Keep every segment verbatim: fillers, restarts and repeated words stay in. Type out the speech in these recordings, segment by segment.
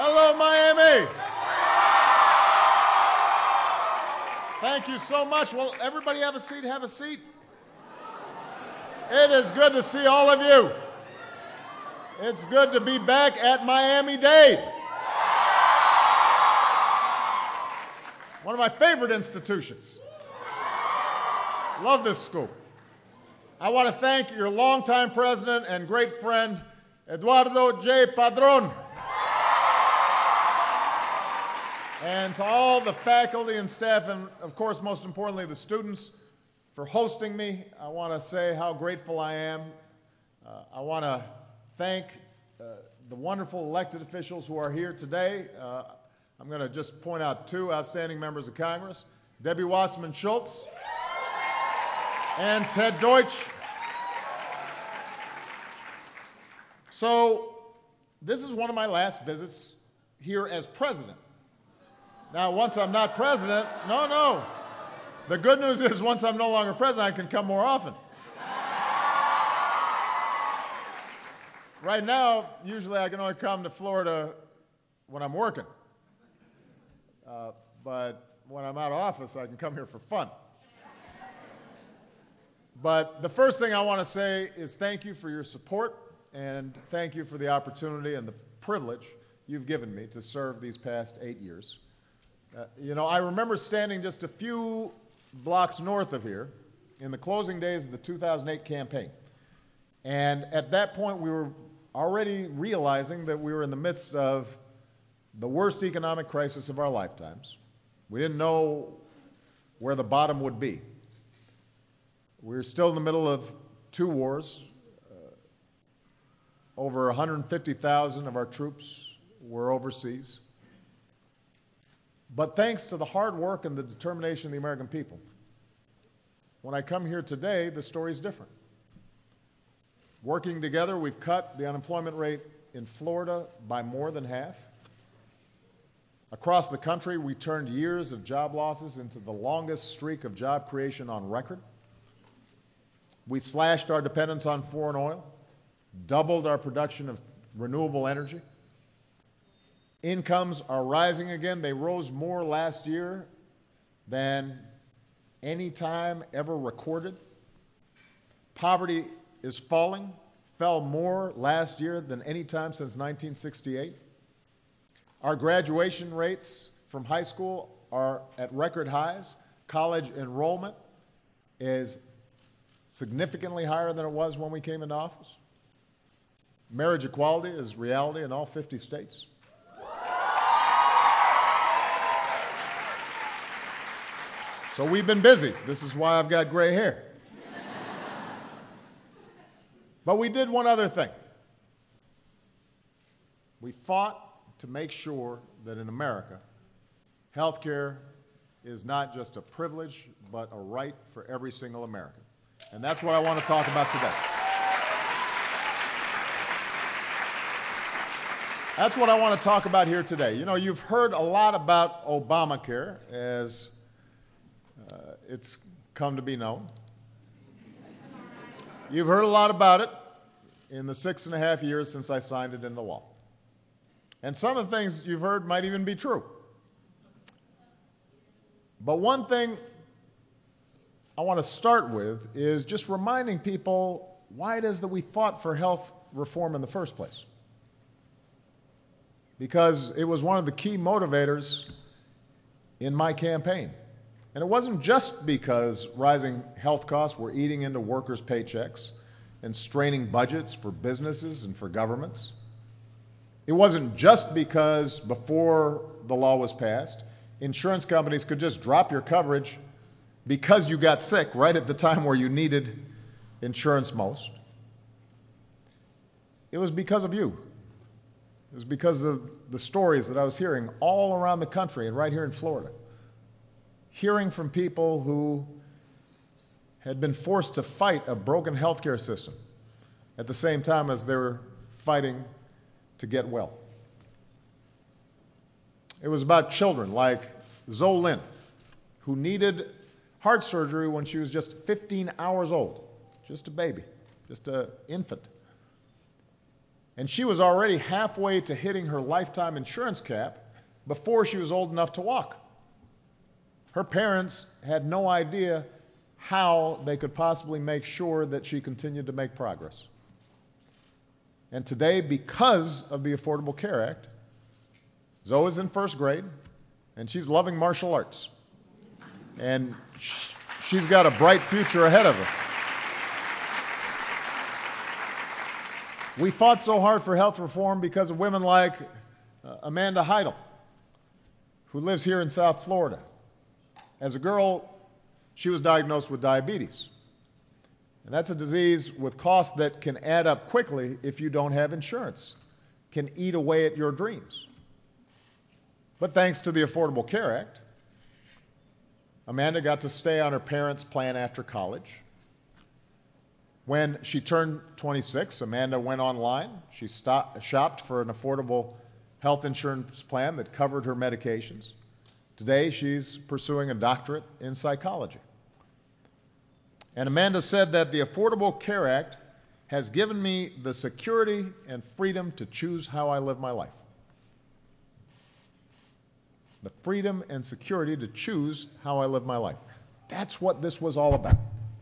Hello, Miami. Thank you so much. Well, everybody have a seat, have a seat. It is good to see all of you. It's good to be back at Miami-Dade. One of my favorite institutions. Love this school. I want to thank your longtime president and great friend, Eduardo J. Padron. And to all the faculty and staff, and of course, most importantly, the students, for hosting me. I want to say how grateful I am. Uh, I want to thank uh, the wonderful elected officials who are here today. Uh, I'm going to just point out two outstanding members of Congress, Debbie Wasserman Schultz and Ted Deutsch. So this is one of my last visits here as president. Now, once I'm not president, no, no. The good news is once I'm no longer president, I can come more often. Right now, usually I can only come to Florida when I'm working. Uh, but when I'm out of office, I can come here for fun. But the first thing I want to say is thank you for your support, and thank you for the opportunity and the privilege you've given me to serve these past eight years. Uh, you know, I remember standing just a few blocks north of here in the closing days of the two thousand eight campaign. And at that point, we were already realizing that we were in the midst of the worst economic crisis of our lifetimes. We didn't know where the bottom would be. We were still in the middle of two wars. Uh, over one hundred fifty thousand of our troops were overseas. But thanks to the hard work and the determination of the American people, when I come here today, the story is different. Working together, we've cut the unemployment rate in Florida by more than half. Across the country, we turned years of job losses into the longest streak of job creation on record. We slashed our dependence on foreign oil, doubled our production of renewable energy. Incomes are rising again. They rose more last year than any time ever recorded. Poverty is falling, fell more last year than any time since nineteen sixty-eight. Our graduation rates from high school are at record highs. College enrollment is significantly higher than it was when we came into office. Marriage equality is reality in all fifty states. So we've been busy. This is why I've got gray hair. But we did one other thing. We fought to make sure that in America, health care is not just a privilege, but a right for every single American. And that's what I want to talk about today. That's what I want to talk about here today. You know, you've heard a lot about Obamacare, as uh, it's come to be known. You've heard a lot about it in the six and a half years since I signed it into law. And some of the things you've heard might even be true. But one thing I want to start with is just reminding people why it is that we fought for health reform in the first place. Because it was one of the key motivators in my campaign. And it wasn't just because rising health costs were eating into workers' paychecks and straining budgets for businesses and for governments. It wasn't just because before the law was passed, insurance companies could just drop your coverage because you got sick right at the time where you needed insurance most. It was because of you. It was because of the stories that I was hearing all around the country and right here in Florida. Hearing from people who had been forced to fight a broken healthcare system at the same time as they were fighting to get well. It was about children like Zoe Lynn, who needed heart surgery when she was just fifteen hours old, just a baby, just an infant. And she was already halfway to hitting her lifetime insurance cap before she was old enough to walk. Her parents had no idea how they could possibly make sure that she continued to make progress. And today, because of the Affordable Care Act, Zoe is in first grade, and she's loving martial arts. And she's got a bright future ahead of her. We fought so hard for health reform because of women like uh, Amanda Heidel, who lives here in South Florida. As a girl, she was diagnosed with diabetes. And that's a disease with costs that can add up quickly if you don't have insurance, can eat away at your dreams. But thanks to the Affordable Care Act, Amanda got to stay on her parents' plan after college. When she turned twenty-six, Amanda went online. She stopped, shopped for an affordable health insurance plan that covered her medications. Today, she's pursuing a doctorate in psychology. And Amanda said that the Affordable Care Act has given me the security and freedom to choose how I live my life. The freedom and security to choose how I live my life. That's what this was all about.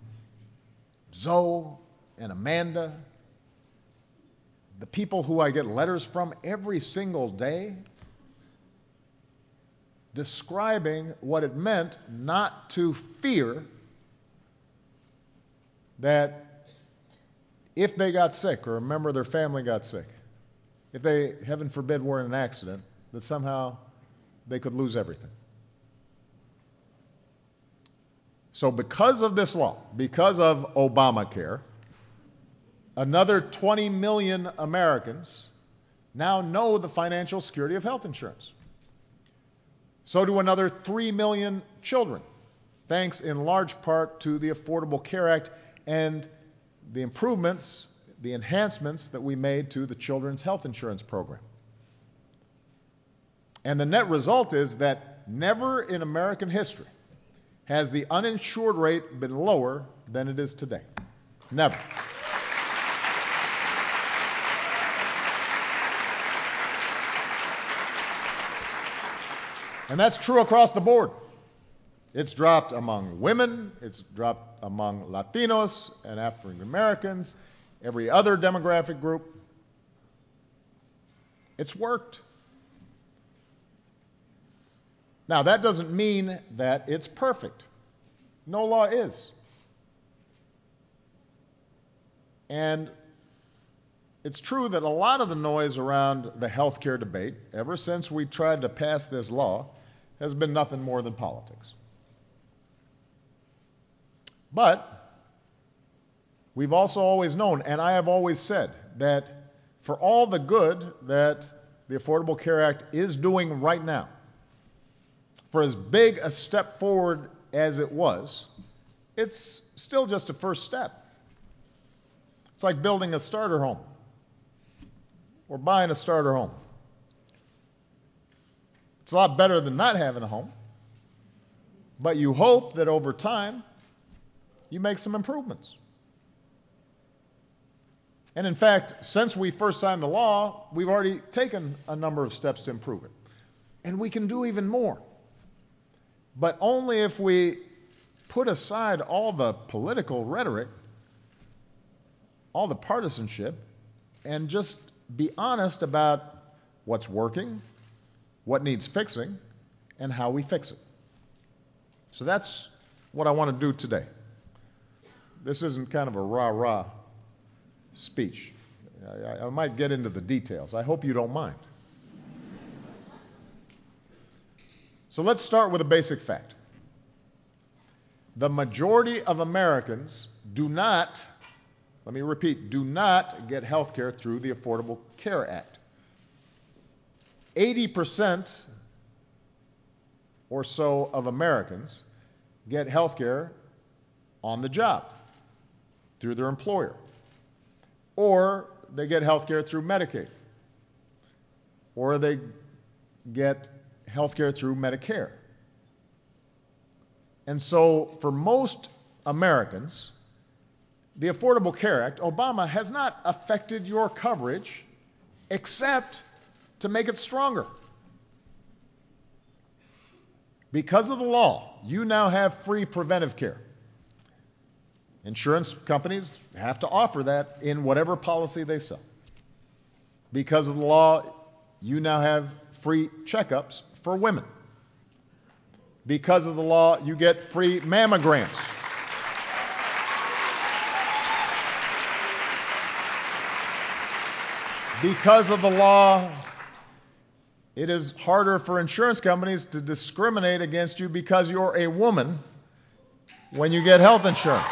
Zoe and Amanda, the people who I get letters from every single day, describing what it meant not to fear that if they got sick or a member of their family got sick, if they, heaven forbid, were in an accident, that somehow they could lose everything. So because of this law, because of Obamacare, another twenty million Americans now know the financial security of health insurance. So do another three million children, thanks in large part to the Affordable Care Act and the improvements, the enhancements that we made to the Children's Health Insurance Program. And the net result is that never in American history has the uninsured rate been lower than it is today. Never. And that's true across the board. It's dropped among women, it's dropped among Latinos and African Americans, every other demographic group. It's worked. Now, that doesn't mean that it's perfect. No law is. And it's true that a lot of the noise around the health care debate, ever since we tried to pass this law, has been nothing more than politics. But we've also always known, and I have always said, that for all the good that the Affordable Care Act is doing right now, for as big a step forward as it was, it's still just a first step. It's like building a starter home or buying a starter home. It's a lot better than not having a home, but you hope that over time you make some improvements. And in fact, since we first signed the law, we've already taken a number of steps to improve it. And we can do even more. But only if we put aside all the political rhetoric, all the partisanship, and just be honest about what's working, what needs fixing, and how we fix it. So that's what I want to do today. This isn't kind of a rah-rah speech. I, I might get into the details. I hope you don't mind. So let's start with a basic fact. The majority of Americans do not, let me repeat, do not get health care through the Affordable Care Act. eighty percent or so of Americans get health care on the job through their employer, or they get health care through Medicaid, or they get health care through Medicare. And so for most Americans, the Affordable Care Act, Obama, has not affected your coverage except to make it stronger. Because of the law, you now have free preventive care. Insurance companies have to offer that in whatever policy they sell. Because of the law, you now have free checkups for women. Because of the law, you get free mammograms. Because of the law, it is harder for insurance companies to discriminate against you because you're a woman when you get health insurance.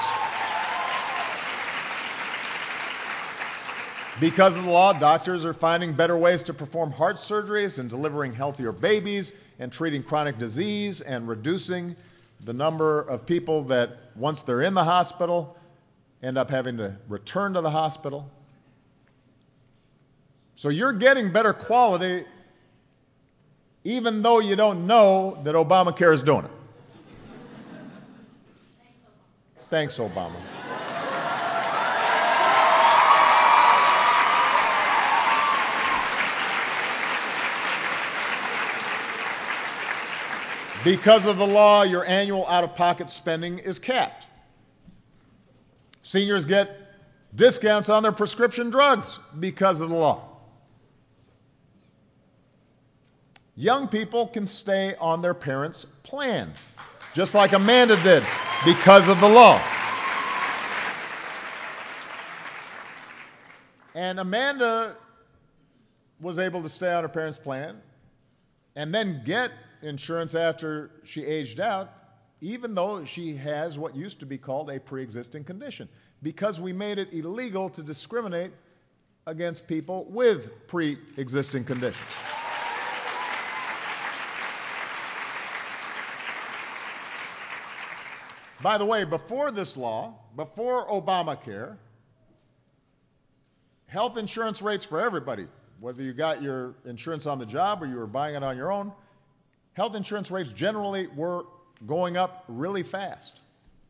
Because of the law, doctors are finding better ways to perform heart surgeries and delivering healthier babies and treating chronic disease and reducing the number of people that, once they're in the hospital, end up having to return to the hospital. So you're getting better quality even though you don't know that Obamacare is doing it. Thanks, Obama. Because of the law, your annual out-of-pocket spending is capped. Seniors get discounts on their prescription drugs because of the law. Young people can stay on their parents' plan, just like Amanda did, because of the law. And Amanda was able to stay on her parents' plan and then get insurance after she aged out, even though she has what used to be called a pre-existing condition, because we made it illegal to discriminate against people with pre-existing conditions. By the way, before this law, before Obamacare, health insurance rates for everybody, whether you got your insurance on the job or you were buying it on your own, health insurance rates generally were going up really fast.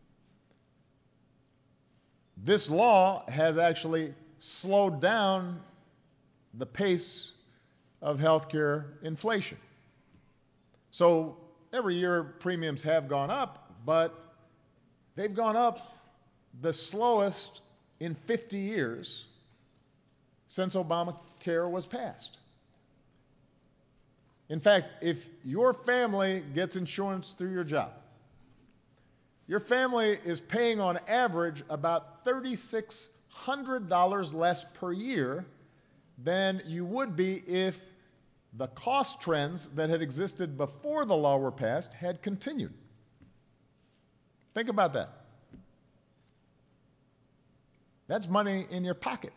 This law has actually slowed down the pace of healthcare inflation. So every year premiums have gone up, but they've gone up the slowest in fifty years since Obamacare was passed. In fact, if your family gets insurance through your job, your family is paying on average about three thousand six hundred dollars less per year than you would be if the cost trends that had existed before the law were passed had continued. Think about that. That's money in your pocket.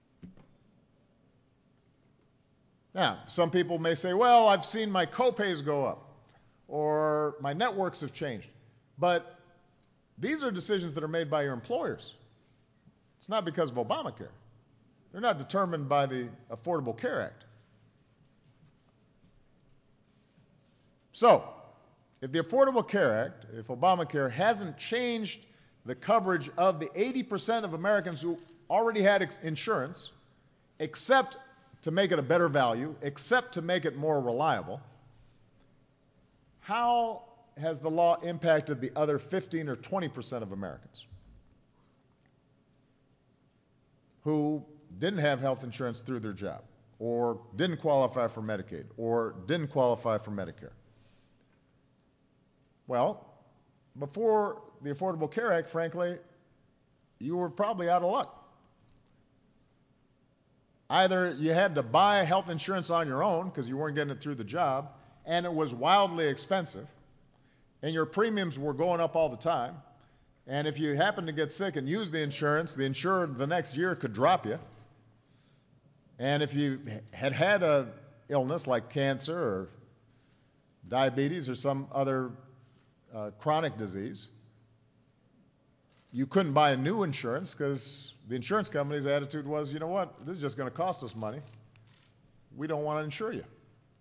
Now, some people may say, well, I've seen my copays go up, or my networks have changed. But these are decisions that are made by your employers. It's not because of Obamacare. They're not determined by the Affordable Care Act. So, if the Affordable Care Act, if Obamacare hasn't changed the coverage of the eighty percent of Americans who already had ex- insurance, except to make it a better value, except to make it more reliable, how has the law impacted the other fifteen or twenty percent of Americans who didn't have health insurance through their job, or didn't qualify for Medicaid, or didn't qualify for Medicare? Well, before the Affordable Care Act, frankly, you were probably out of luck. Either you had to buy health insurance on your own because you weren't getting it through the job, and it was wildly expensive, and your premiums were going up all the time, and if you happened to get sick and use the insurance, the insurer the next year could drop you. And if you had had an illness like cancer or diabetes or some other uh, chronic disease, you couldn't buy a new insurance because the insurance company's attitude was, you know what, this is just going to cost us money. We don't want to insure you.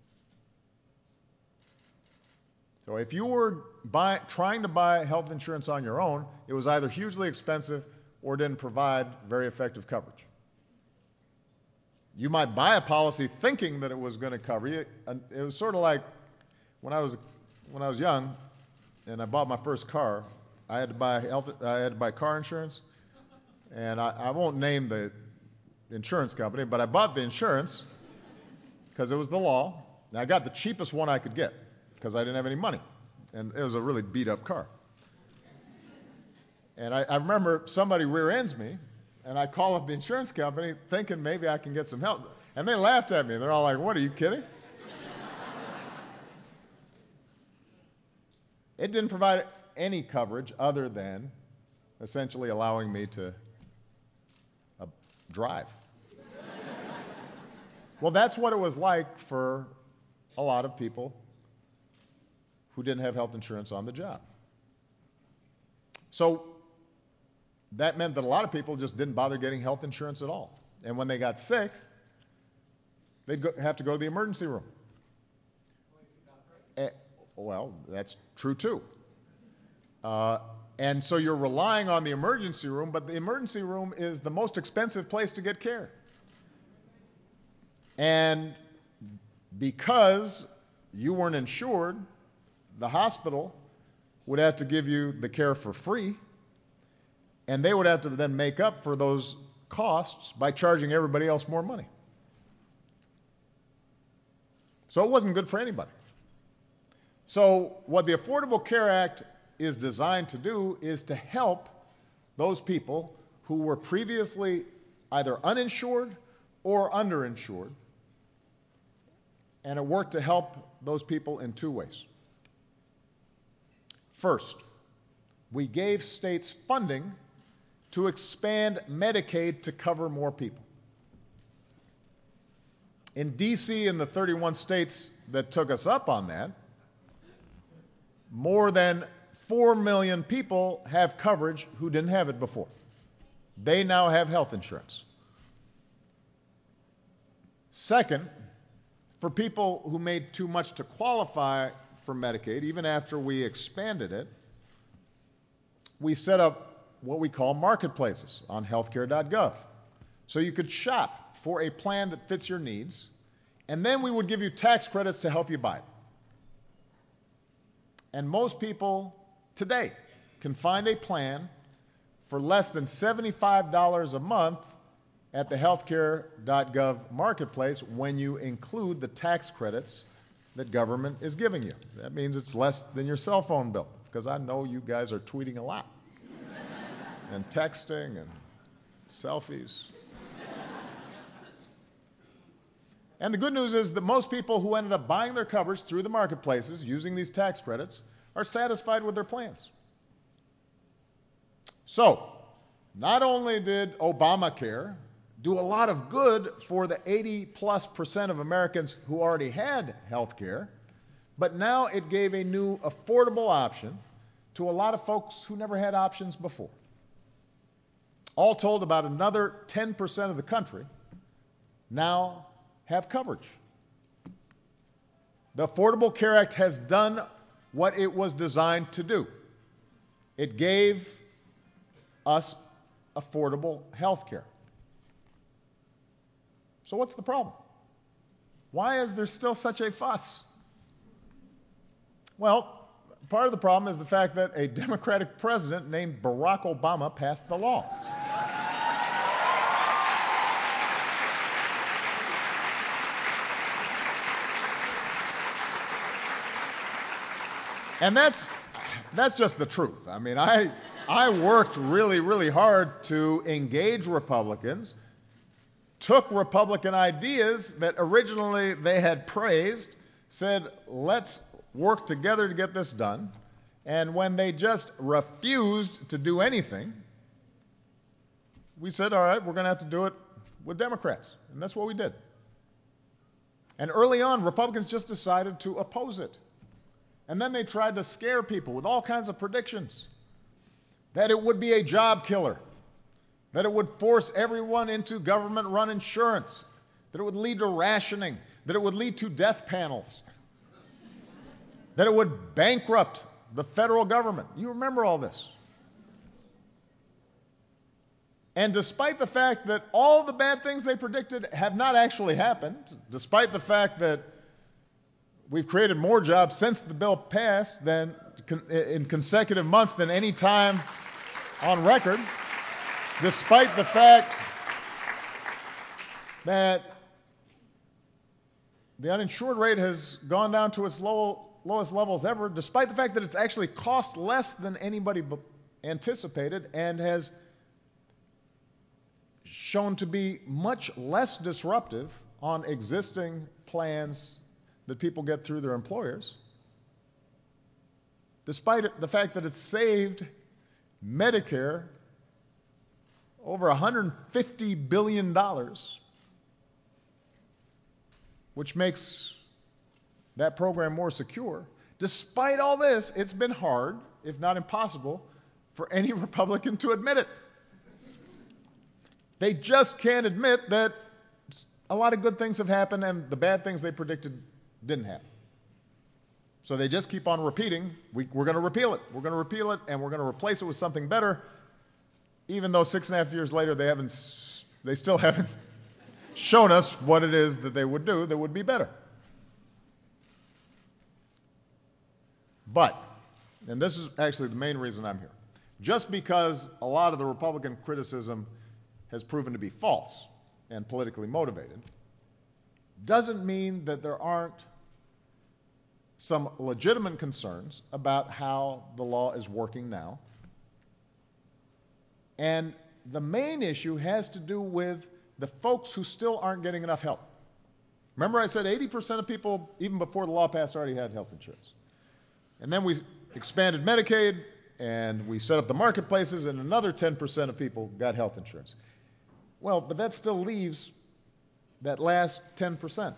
So if you were buy, trying to buy health insurance on your own, it was either hugely expensive or didn't provide very effective coverage. you might buy a policy thinking that it was going to cover you. And it was sort of like when I was when I was young and I bought my first car, I had to buy health, I had to buy car insurance, and I, I won't name the insurance company, but I bought the insurance because it was the law. And I got the cheapest one I could get because I didn't have any money, and it was a really beat-up car. And I, I remember somebody rear-ends me, and I call up the insurance company thinking maybe I can get some help. And they laughed at me. They're all like, "What, are you kidding?" It didn't provide any coverage other than essentially allowing me to uh, drive. Well, that's what it was like for a lot of people who didn't have health insurance on the job. So that meant that a lot of people just didn't bother getting health insurance at all. And when they got sick, they'd go, have to go to the emergency room. Eh, well, that's true too. Uh, and so you're relying on the emergency room, but the emergency room is the most expensive place to get care. And because you weren't insured, the hospital would have to give you the care for free, and they would have to then make up for those costs by charging everybody else more money. So it wasn't good for anybody. So what the Affordable Care Act is designed to do is to help those people who were previously either uninsured or underinsured, and it worked to help those people in two ways. First, we gave states funding to expand Medicaid to cover more people. In D C and the thirty-one states that took us up on that, more than four million people have coverage who didn't have it before. They now have health insurance. Second, for people who made too much to qualify for Medicaid, even after we expanded it, we set up what we call marketplaces on healthcare dot gov. So you could shop for a plan that fits your needs, and then we would give you tax credits to help you buy it. And most people today can find a plan for less than seventy-five dollars a month at the healthcare dot gov marketplace when you include the tax credits that government is giving you. That means it's less than your cell phone bill, because I know you guys are tweeting a lot and texting and selfies. And the good news is that most people who ended up buying their coverage through the marketplaces using these tax credits are satisfied with their plans. So, not only did Obamacare do a lot of good for the eighty plus percent of Americans who already had health care, but now it gave a new affordable option to a lot of folks who never had options before. All told, about another ten percent of the country now have coverage. The Affordable Care Act has done what it was designed to do. It gave us affordable health care. So what's the problem? Why is there still such a fuss? Well, part of the problem is the fact that a Democratic president named Barack Obama passed the law. And that's, that's just the truth. I mean, I, I worked really, really hard to engage Republicans, took Republican ideas that originally they had praised, said, let's work together to get this done. And when they just refused to do anything, we said, all right, we're going to have to do it with Democrats. And that's what we did. And early on, Republicans just decided to oppose it. And then they tried to scare people with all kinds of predictions that it would be a job killer, that it would force everyone into government-run insurance, that it would lead to rationing, that it would lead to death panels, that it would bankrupt the federal government. You remember all this. And despite the fact that all the bad things they predicted have not actually happened, despite the fact that we've created more jobs since the bill passed than in consecutive months than any time on record, despite the fact that the uninsured rate has gone down to its low, lowest levels ever, despite the fact that it's actually cost less than anybody anticipated and has shown to be much less disruptive on existing plans that people get through their employers, despite the fact that it's saved Medicare over one hundred fifty billion dollars, which makes that program more secure. Despite all this, it's been hard, if not impossible, for any Republican to admit it. They just can't admit that a lot of good things have happened and the bad things they predicted didn't happen. So they just keep on repeating, we, we're going to repeal it, we're going to repeal it, and we're going to replace it with something better, even though six and a half years later they haven't, they still haven't shown us what it is that they would do that would be better. But, and this is actually the main reason I'm here, just because a lot of the Republican criticism has proven to be false and politically motivated, doesn't mean that there aren't some legitimate concerns about how the law is working now. And the main issue has to do with the folks who still aren't getting enough help. Remember I said eighty percent of people, even before the law passed, already had health insurance. And then we expanded Medicaid, and we set up the marketplaces, and another ten percent of people got health insurance. Well, but that still leaves that last ten percent.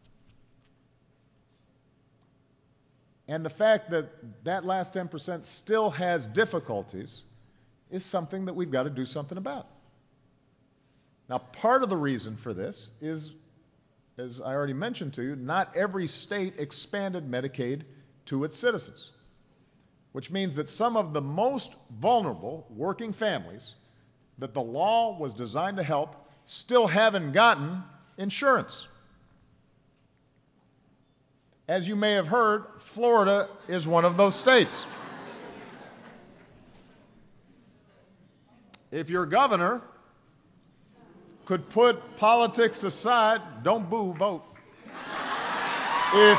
And the fact that that last ten percent still has difficulties is something that we've got to do something about. Now, part of the reason for this is, as I already mentioned to you, not every state expanded Medicaid to its citizens, which means that some of the most vulnerable working families that the law was designed to help still haven't gotten insurance. As you may have heard, Florida is one of those states. If your governor could put politics aside, don't boo, vote. If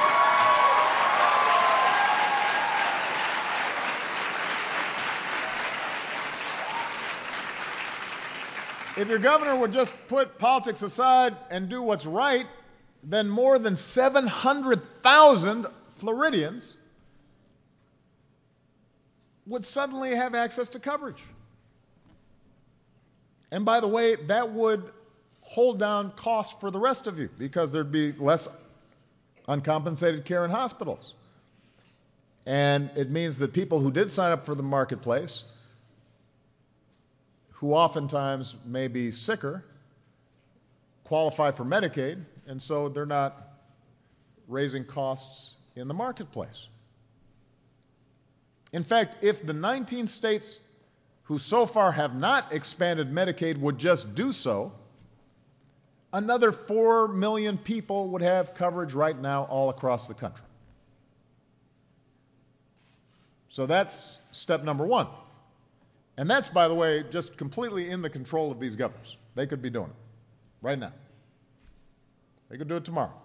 If your governor would just put politics aside and do what's right, then more than seven hundred thousand Floridians would suddenly have access to coverage. And by the way, that would hold down costs for the rest of you because there'd be less uncompensated care in hospitals. And it means that people who did sign up for the marketplace, who oftentimes may be sicker, qualify for Medicaid, and so they're not raising costs in the marketplace. In fact, if the nineteen states who so far have not expanded Medicaid would just do so, another four million people would have coverage right now all across the country. So that's step number one. And that's, by the way, just completely in the control of these governors. They could be doing it right now. They could do it tomorrow.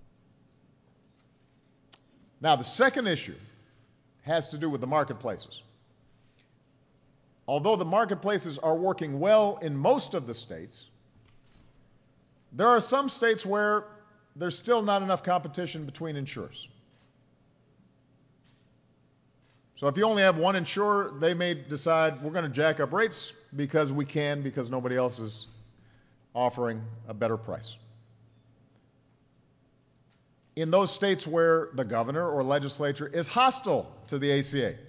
Now, the second issue has to do with the marketplaces. Although the marketplaces are working well in most of the states, there are some states where there's still not enough competition between insurers. So if you only have one insurer, they may decide we're going to jack up rates because we can, because nobody else is offering a better price. In those states where the governor or legislature is hostile to the A C A,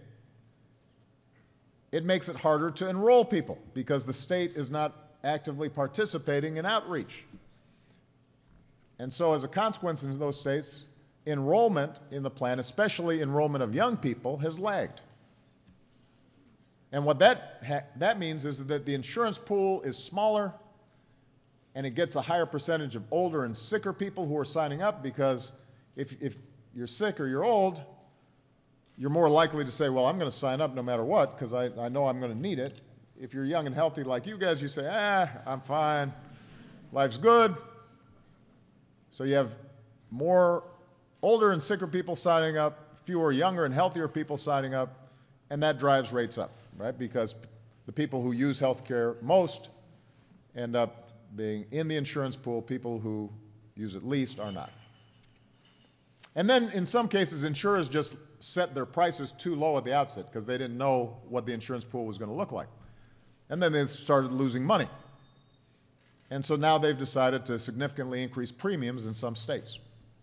it makes it harder to enroll people because the state is not actively participating in outreach. And so as a consequence in those states, enrollment in the plan, especially enrollment of young people, has lagged. And what that, ha- that means is that the insurance pool is smaller and it gets a higher percentage of older and sicker people who are signing up, because if, if you're sick or you're old, you're more likely to say, well, I'm going to sign up no matter what because I, I know I'm going to need it. If you're young and healthy like you guys, you say, ah, I'm fine, life's good. So you have more older and sicker people signing up, fewer younger and healthier people signing up, and that drives rates up, right? Because the people who use health care most end up being in the insurance pool. People who use it least are not. And then in some cases, insurers just set their prices too low at the outset because they didn't know what the insurance pool was going to look like. And then they started losing money. And so now they've decided to significantly increase premiums in some states.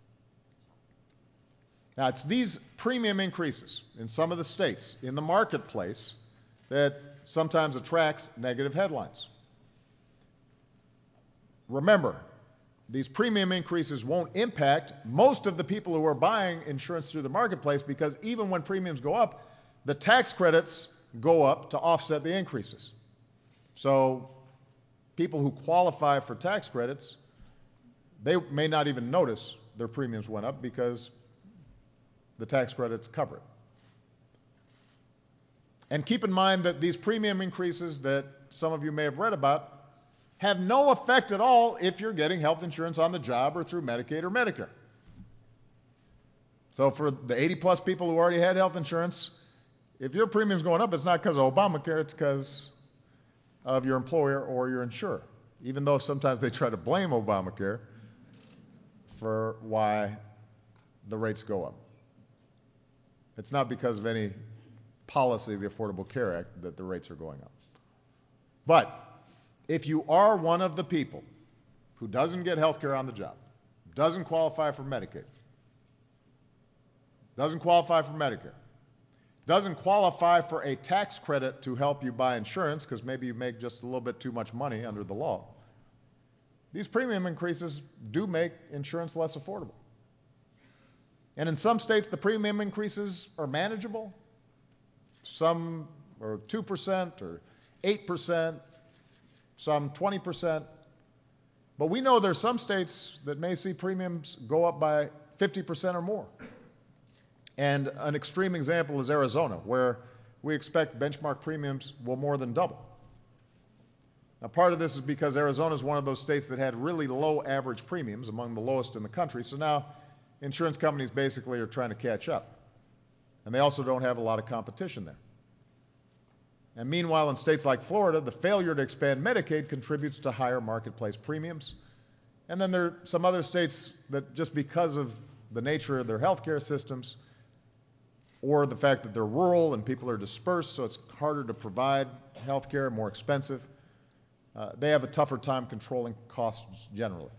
Now, it's these premium increases in some of the states in the marketplace that sometimes attracts negative headlines. Remember, these premium increases won't impact most of the people who are buying insurance through the marketplace, because even when premiums go up, the tax credits go up to offset the increases. So people who qualify for tax credits, they may not even notice their premiums went up because the tax credits cover it. And keep in mind that these premium increases that some of you may have read about have no effect at all if you're getting health insurance on the job or through Medicaid or Medicare. So for the eighty plus people who already had health insurance, if your premium's going up, it's not because of Obamacare, it's because of your employer or your insurer, even though sometimes they try to blame Obamacare for why the rates go up. It's not because of any policy of the Affordable Care Act that the rates are going up. But if you are one of the people who doesn't get health care on the job, doesn't qualify for Medicaid, doesn't qualify for Medicare, doesn't qualify for a tax credit to help you buy insurance because maybe you make just a little bit too much money under the law, these premium increases do make insurance less affordable. And in some states, the premium increases are manageable. Some are two percent or eight percent, some twenty percent. But we know there's some states that may see premiums go up by fifty percent or more. And an extreme example is Arizona, where we expect benchmark premiums will more than double. Now, part of this is because Arizona is one of those states that had really low average premiums, among the lowest in the country. So now insurance companies basically are trying to catch up. And they also don't have a lot of competition there. And meanwhile, in states like Florida, the failure to expand Medicaid contributes to higher marketplace premiums. And then there are some other states that, just because of the nature of their health care systems, or the fact that they're rural and people are dispersed, so it's harder to provide health care, more expensive, uh, they have a tougher time controlling costs generally.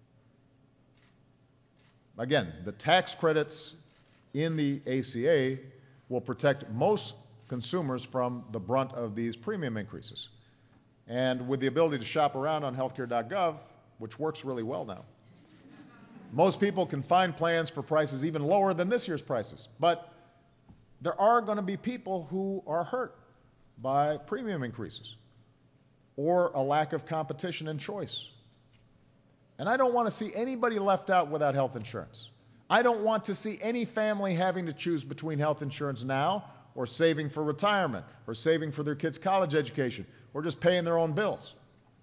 Again, the tax credits in the A C A will protect most consumers from the brunt of these premium increases. And with the ability to shop around on healthcare dot gov, which works really well now, most people can find plans for prices even lower than this year's prices. But there are going to be people who are hurt by premium increases or a lack of competition and choice. And I don't want to see anybody left out without health insurance. I don't want to see any family having to choose between health insurance now or saving for retirement or saving for their kids' college education or just paying their own bills.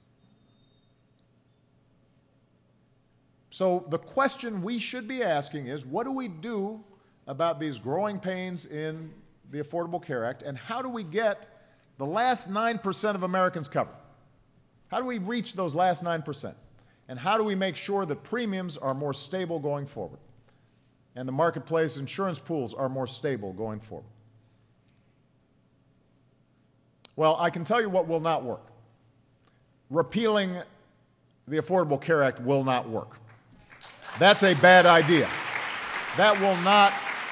So the question we should be asking is, what do we do about these growing pains in the Affordable Care Act, and how do we get the last nine percent of Americans covered? How do we reach those last nine percent? And how do we make sure that premiums are more stable going forward and the marketplace insurance pools are more stable going forward? Well, I can tell you what will not work. Repealing the Affordable Care Act will not work. That's a bad idea. That will not,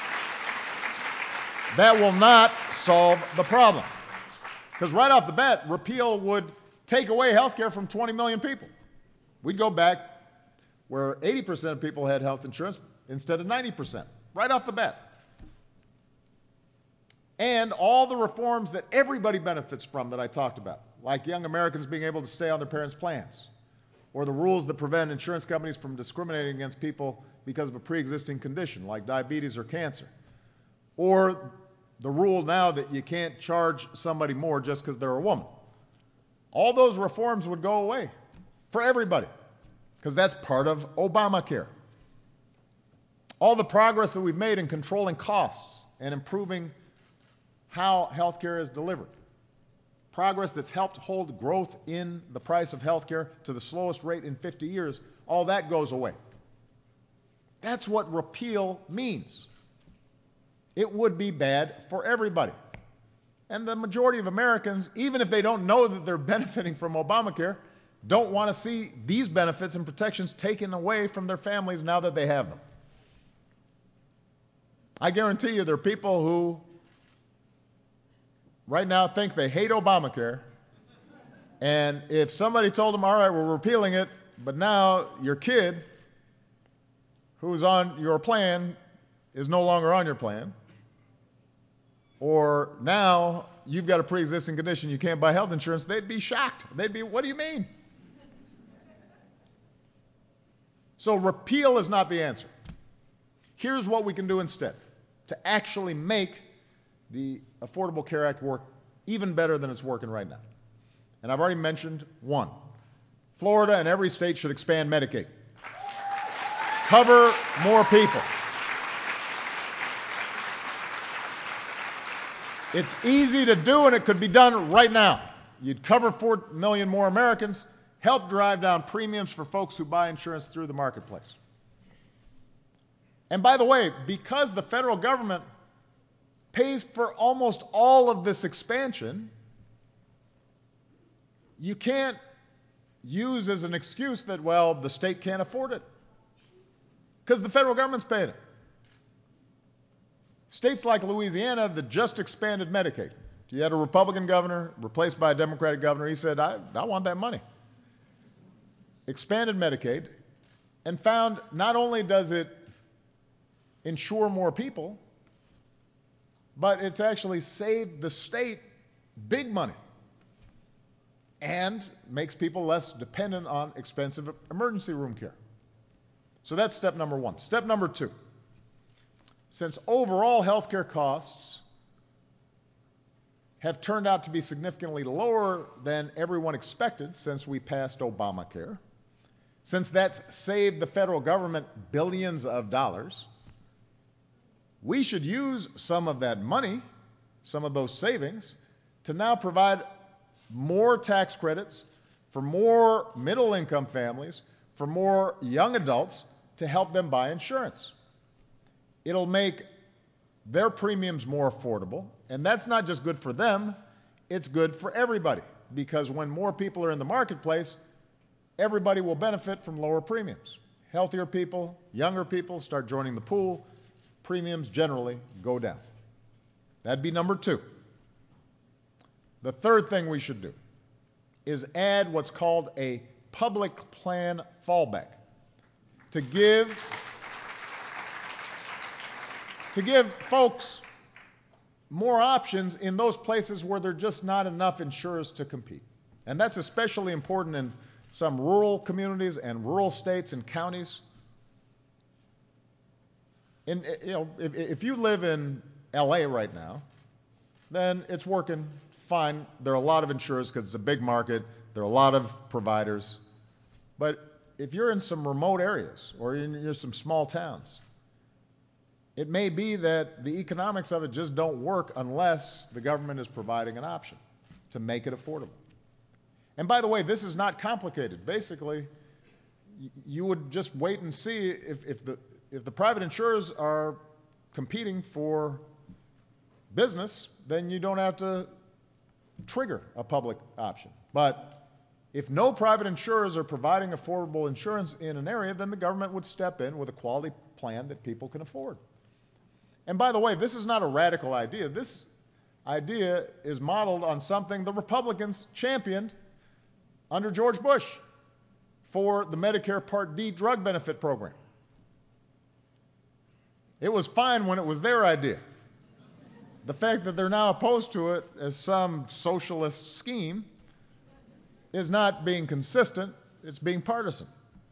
that will not solve the problem. Because right off the bat, repeal would take away health care from twenty million people. We'd go back where eighty percent of people had health insurance instead of ninety percent, right off the bat. And all the reforms that everybody benefits from that I talked about, like young Americans being able to stay on their parents' plans, or the rules that prevent insurance companies from discriminating against people because of a pre-existing condition like diabetes or cancer, or the rule now that you can't charge somebody more just because they're a woman. All those reforms would go away for everybody because that's part of Obamacare. All the progress that we've made in controlling costs and improving how healthcare is delivered, progress that's helped hold growth in the price of healthcare to the slowest rate in fifty years, all that goes away. That's what repeal means. It would be bad for everybody. And the majority of Americans, even if they don't know that they're benefiting from Obamacare, don't want to see these benefits and protections taken away from their families now that they have them. I guarantee you there are people who right now think they hate Obamacare, and if somebody told them, all right, we're repealing it, but now your kid who's on your plan is no longer on your plan, or now you've got a pre-existing condition, you can't buy health insurance, they'd be shocked. They'd be, what do you mean? So repeal is not the answer. Here's what we can do instead to actually make the Affordable Care Act work even better than it's working right now. And I've already mentioned one. Florida and every state should expand Medicaid. Cover more people. It's easy to do, and it could be done right now. You'd cover four million more Americans, help drive down premiums for folks who buy insurance through the marketplace. And by the way, because the federal government pays for almost all of this expansion, you can't use as an excuse that, well, the state can't afford it, because the federal government's paying it. States like Louisiana that just expanded Medicaid. You had a Republican governor replaced by a Democratic governor. He said, I, I want that money. Expanded Medicaid and found not only does it insure more people, but it's actually saved the state big money and makes people less dependent on expensive emergency room care. So that's step number one. Step number two. Since overall healthcare costs have turned out to be significantly lower than everyone expected since we passed Obamacare, since that's saved the federal government billions of dollars, we should use some of that money, some of those savings, to now provide more tax credits for more middle-income families, for more young adults to help them buy insurance. It'll make their premiums more affordable, and that's not just good for them, it's good for everybody, because when more people are in the marketplace, everybody will benefit from lower premiums. Healthier people, younger people start joining the pool, premiums generally go down. That'd be number two. The third thing we should do is add what's called a public plan fallback to give to give folks more options in those places where there are just not enough insurers to compete. And that's especially important in some rural communities and rural states and counties. In, you know, if, if you live in L A right now, then it's working fine. There are a lot of insurers because it's a big market. There are a lot of providers. But if you're in some remote areas or in, you're some small towns, it may be that the economics of it just don't work unless the government is providing an option to make it affordable. And by the way, this is not complicated. Basically, you would just wait and see if, if, the, if the private insurers are competing for business, then you don't have to trigger a public option. But if no private insurers are providing affordable insurance in an area, then the government would step in with a quality plan that people can afford. And by the way, this is not a radical idea. This idea is modeled on something the Republicans championed under George Bush for the Medicare Part D drug benefit program. It was fine when it was their idea. the fact that they're now opposed to it as some socialist scheme is not being consistent, it's being partisan.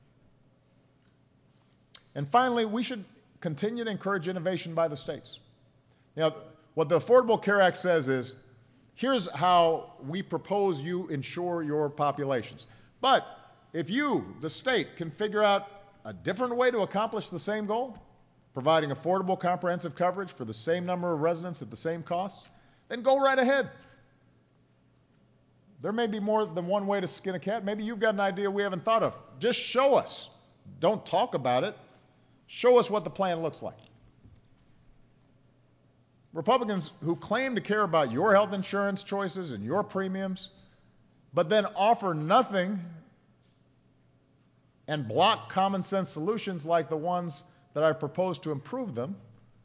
And finally, we should continue to encourage innovation by the states. Now, what the Affordable Care Act says is, here's how we propose you insure your populations. But if you, the state, can figure out a different way to accomplish the same goal, providing affordable comprehensive coverage for the same number of residents at the same costs, then go right ahead. There may be more than one way to skin a cat. Maybe you've got an idea we haven't thought of. Just show us. Don't talk about it. Show us what the plan looks like. Republicans who claim to care about your health insurance choices and your premiums, but then offer nothing and block common sense solutions like the ones that I propose to improve them,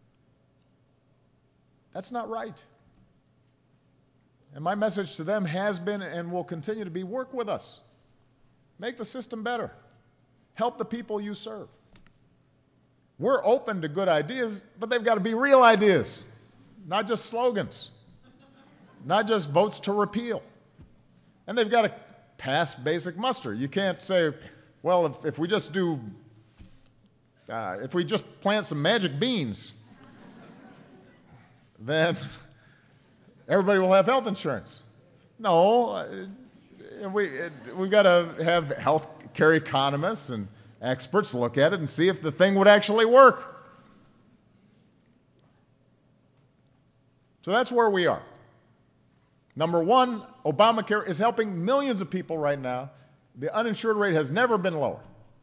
that's not right. And my message to them has been and will continue to be, work with us. Make the system better. Help the people you serve. We're open to good ideas, but they've got to be real ideas, not just slogans, not just votes to repeal. And they've got to pass basic muster. You can't say, well, if, if we just do, uh, if we just plant some magic beans, then everybody will have health insurance. No, uh, we, it, we've got to have health care economists and experts look at it and see if the thing would actually work. So that's where we are. Number one, Obamacare is helping millions of people right now. The uninsured rate has never been lower.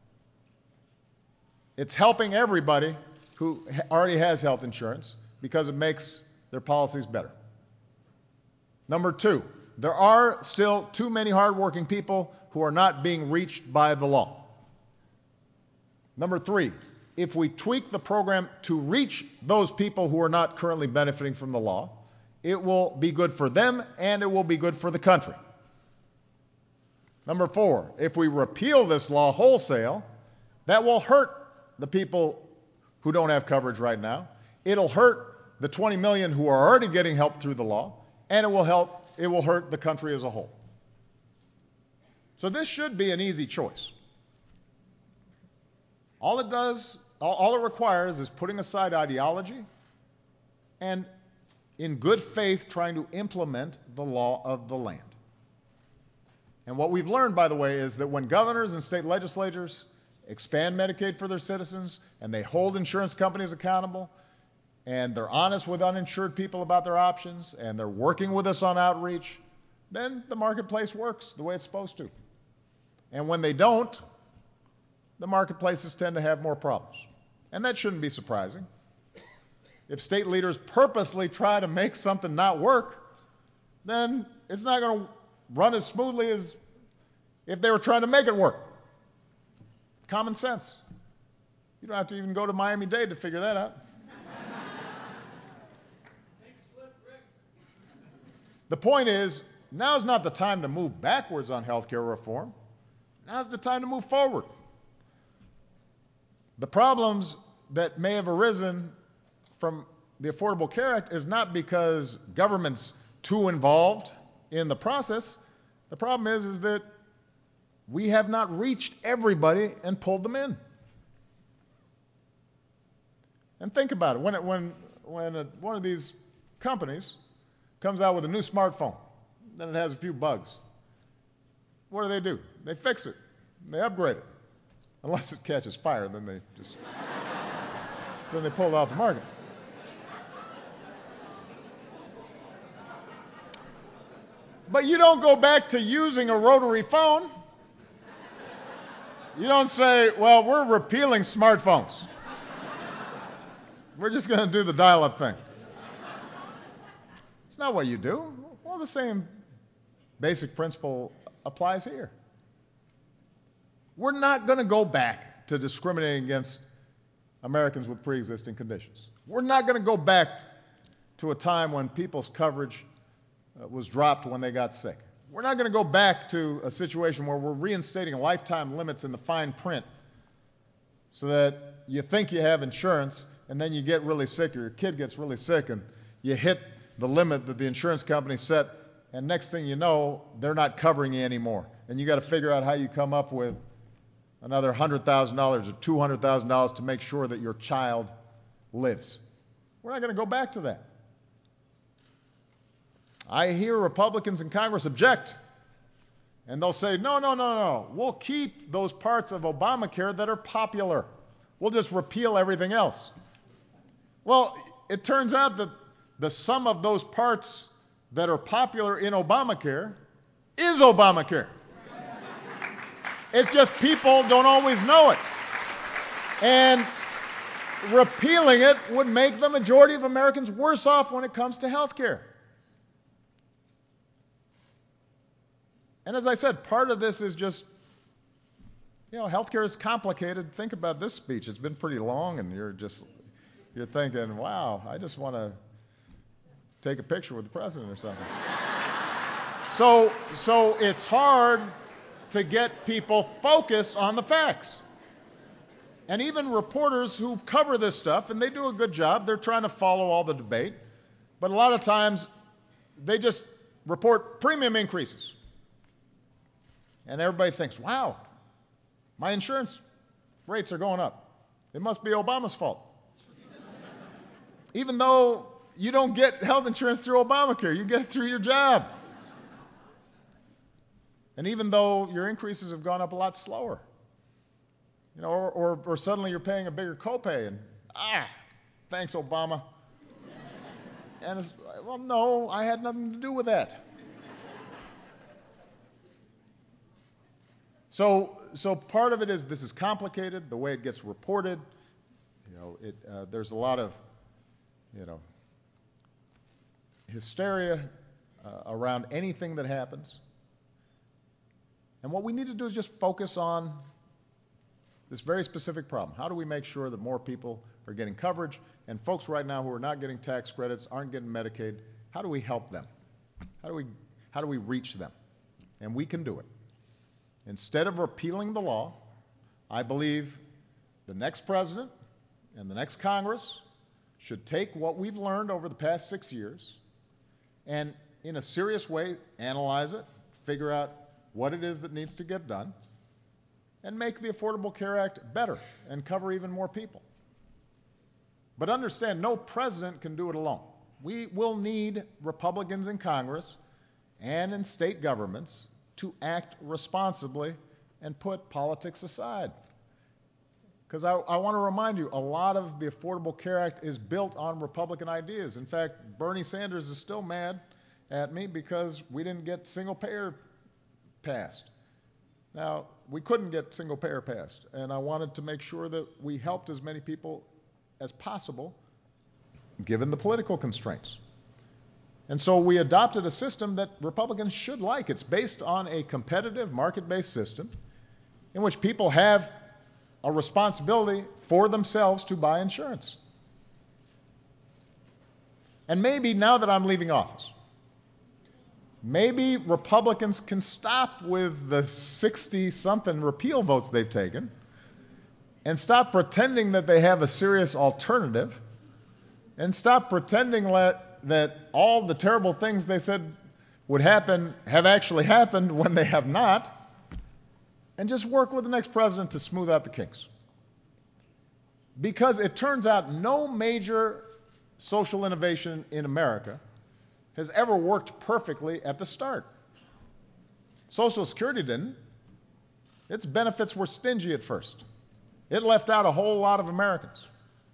It's helping everybody who already has health insurance because it makes their policies better. Number two, there are still too many hardworking people who are not being reached by the law. Number three, if we tweak the program to reach those people who are not currently benefiting from the law, it will be good for them and it will be good for the country. Number four, if we repeal this law wholesale, that will hurt the people who don't have coverage right now. It'll hurt the twenty million who are already getting help through the law, and it will help, it will hurt the country as a whole. So this should be an easy choice. All it does, all, all it requires is putting aside ideology and in good faith trying to implement the law of the land. And what we've learned, by the way, is that when governors and state legislatures expand Medicaid for their citizens and they hold insurance companies accountable and they're honest with uninsured people about their options and they're working with us on outreach, then the marketplace works the way it's supposed to. And when they don't, the marketplaces tend to have more problems. And that shouldn't be surprising. If state leaders purposely try to make something not work, then it's not going to run as smoothly as if they were trying to make it work. Common sense. You don't have to even go to Miami-Dade to figure that out. The point is, now's not the time to move backwards on health care reform. Now's the time to move forward. The problems that may have arisen from the Affordable Care Act is not because government's too involved in the process. The problem is, is that we have not reached everybody and pulled them in. And think about it. When, it, when, when a, one of these companies comes out with a new smartphone, then it has a few bugs, what do they do? They fix it. They upgrade it. Unless it catches fire, then they just then they pull it off the market. But you don't go back to using a rotary phone. You don't say, well, we're repealing smartphones. We're just going to do the dial-up thing. It's not what you do. Well, the same basic principle applies here. We're not going to go back to discriminating against Americans with pre-existing conditions. We're not going to go back to a time when people's coverage uh, was dropped when they got sick. We're not going to go back to a situation where we're reinstating lifetime limits in the fine print so that you think you have insurance and then you get really sick or your kid gets really sick and you hit the limit that the insurance company set, and next thing you know, they're not covering you anymore. And you got to figure out how you come up with another one hundred thousand dollars or two hundred thousand dollars to make sure that your child lives. We're not going to go back to that. I hear Republicans in Congress object, and they'll say, no, no, no, no, we'll keep those parts of Obamacare that are popular. We'll just repeal everything else. Well, it turns out that the sum of those parts that are popular in Obamacare is Obamacare. It's just people don't always know it. And repealing it would make the majority of Americans worse off when it comes to health care. And as I said, part of this is just, you know, health care is complicated. Think about this speech. It's been pretty long, and you're just, you're thinking, wow, I just want to take a picture with the president or something. so, so it's hard to get people focused on the facts. And even reporters who cover this stuff, and they do a good job, they're trying to follow all the debate, but a lot of times they just report premium increases. And everybody thinks, wow, my insurance rates are going up. It must be Obama's fault. Even though you don't get health insurance through Obamacare, you get it through your job. And even though your increases have gone up a lot slower, you know, or, or, or suddenly you're paying a bigger copay, and ah, thanks, Obama. And it's, well, no, I had nothing to do with that. So, so part of it is this is complicated, the way it gets reported. You know, it, uh, there's a lot of, you know, hysteria uh, around anything that happens. And what we need to do is just focus on this very specific problem. How do we make sure that more people are getting coverage, and folks right now who are not getting tax credits, aren't getting Medicaid, how do we help them? How do we, how do we reach them? And we can do it. Instead of repealing the law, I believe the next president and the next Congress should take what we've learned over the past six years and, in a serious way, analyze it, figure out what it is that needs to get done, and make the Affordable Care Act better and cover even more people. But understand, no president can do it alone. We will need Republicans in Congress and in state governments to act responsibly and put politics aside. Because I, I want to remind you, a lot of the Affordable Care Act is built on Republican ideas. In fact, Bernie Sanders is still mad at me because we didn't get single payer passed. Now, we couldn't get single payer passed, and I wanted to make sure that we helped as many people as possible, given the political constraints. And so we adopted a system that Republicans should like. It's based on a competitive, market-based system in which people have a responsibility for themselves to buy insurance. And maybe now that I'm leaving office, maybe Republicans can stop with the sixty-something repeal votes they've taken and stop pretending that they have a serious alternative and stop pretending that that all the terrible things they said would happen have actually happened when they have not, and just work with the next president to smooth out the kinks. Because it turns out no major social innovation in America has ever worked perfectly at the start. Social Security didn't. Its benefits were stingy at first. It left out a whole lot of Americans.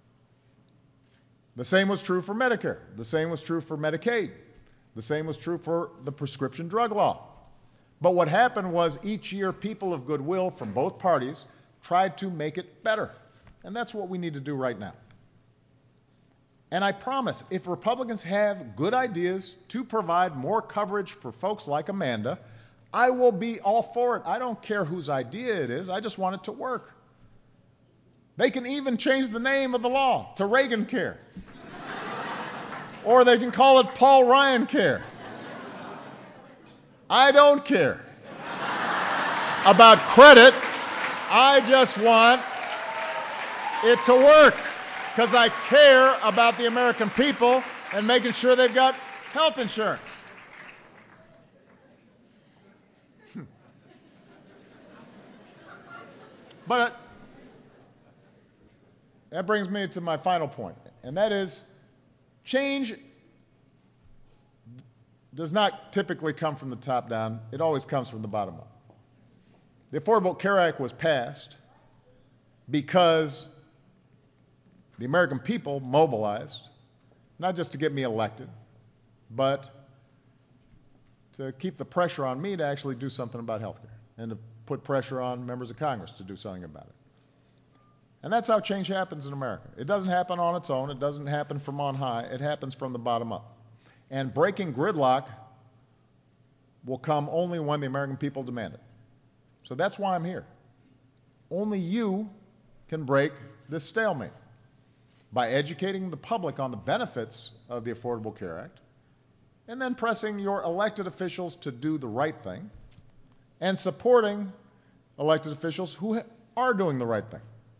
The same was true for Medicare. The same was true for Medicaid. The same was true for the prescription drug law. But what happened was each year people of goodwill from both parties tried to make it better. And that's what we need to do right now. And I promise, if Republicans have good ideas to provide more coverage for folks like Amanda, I will be all for it. I don't care whose idea it is. I just want it to work. They can even change the name of the law to Reagan Care. Or they can call it Paul Ryan Care. I don't care about credit. I just want it to work because I care about the American people and making sure they've got Health insurance. But that brings me to my final point, and that is change does not typically come from the top down. It always comes from the bottom up. The Affordable Care Act was passed because the American people mobilized, not just to get me elected, but to keep the pressure on me to actually do something about health care and to put pressure on members of Congress to do something about it. And that's how change happens in America. It doesn't happen on its own. It doesn't happen from on high. It happens from the bottom up. And breaking gridlock will come only when the American people demand it. So that's why I'm here. Only you can break this stalemate by educating the public on the benefits of the Affordable Care Act and then pressing your elected officials to do the right thing and supporting elected officials who are doing the right thing.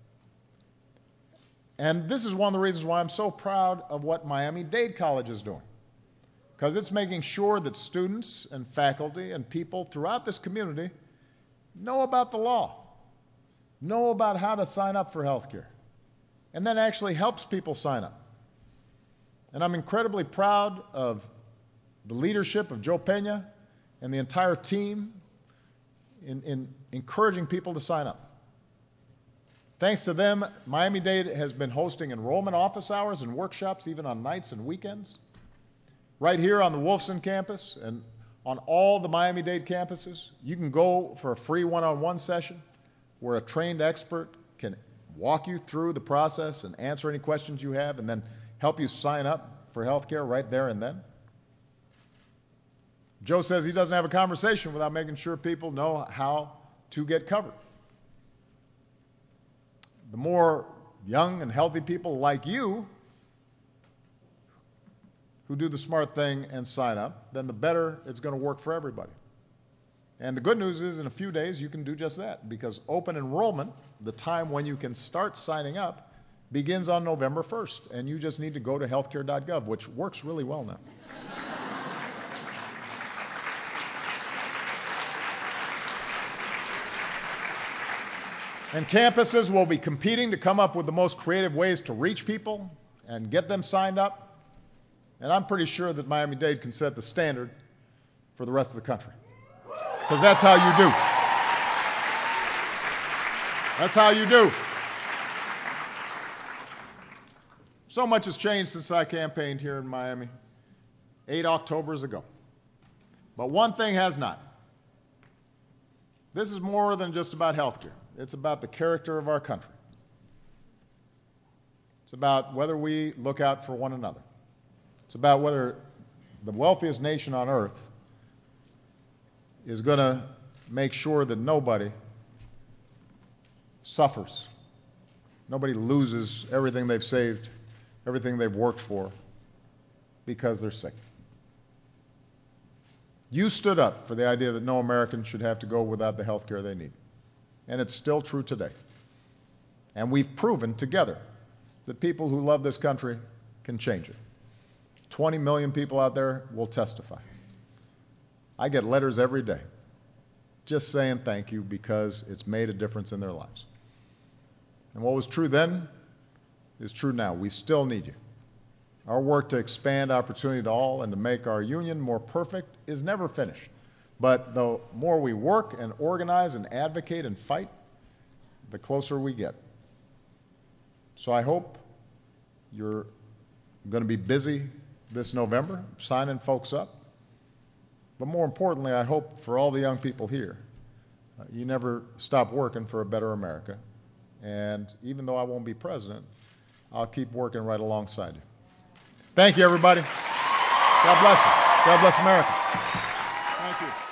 And this is one of the reasons why I'm so proud of what Miami-Dade College is doing, because it's making sure that students and faculty and people throughout this community know about the law, know about how to sign up for health care, and then actually helps people sign up. And I'm incredibly proud of the leadership of Joe Pena and the entire team in, in encouraging people to sign up. Thanks to them, Miami-Dade has been hosting enrollment office hours and workshops even on nights and weekends. Right here on the Wolfson campus and on all the Miami-Dade campuses, you can go for a free one-on-one session where a trained expert can walk you through the process and answer any questions you have and then help you sign up for health care right there and then. Joe says he doesn't have a conversation without making sure people know how to get covered. The more young and healthy people like you who do the smart thing and sign up, then the better it's going to work for everybody. And the good news is in a few days you can do just that, because open enrollment, the time when you can start signing up, begins on November first, and you just need to go to healthcare dot gov, which works really well now. And campuses will be competing to come up with the most creative ways to reach people and get them signed up. And I'm pretty sure that Miami-Dade can set the standard for the rest of the country. Because that's how you do. That's how you do. So much has changed since I campaigned here in Miami, eight Octobers ago. But one thing has not. This is more than just about health care. It's about the character of our country. It's about whether we look out for one another. It's about whether the wealthiest nation on earth is going to make sure that nobody suffers, nobody loses everything they've saved, everything they've worked for because they're sick. You stood up for the idea that no American should have to go without the health care they need. And it's still true today. And we've proven together that people who love this country can change it. twenty million people out there will testify. I get letters every day just saying thank you because it's made a difference in their lives. And what was true then is true now. We still need you. Our work to expand opportunity to all and to make our union more perfect is never finished. But the more we work and organize and advocate and fight, the closer we get. So I hope you're going to be busy this November signing folks up. But more importantly, I hope for all the young people here, uh, you never stop working for a better America. And even though I won't be president, I'll keep working right alongside you. Thank you, everybody. God bless you. God bless America. Thank you.